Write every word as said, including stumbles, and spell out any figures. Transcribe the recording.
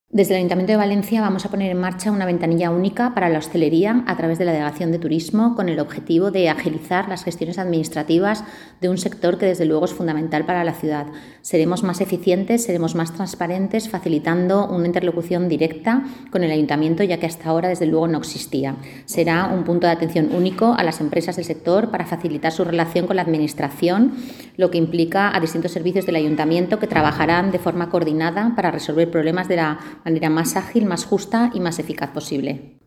Desde el Ayuntamiento de Valencia vamos a poner en marcha una ventanilla única para la hostelería a través de la Delegación de Turismo con el objetivo de agilizar las gestiones administrativas de un sector que desde luego es fundamental para la ciudad. Seremos más eficientes, seremos más transparentes, facilitando una interlocución directa con el Ayuntamiento, ya que hasta ahora desde luego no existía. Será un punto de atención único a las empresas del sector para facilitar su relación con la Administración, lo que implica a distintos servicios del Ayuntamiento que trabajarán de forma coordinada para resolver problemas de la manera más ágil, más justa y más eficaz posible.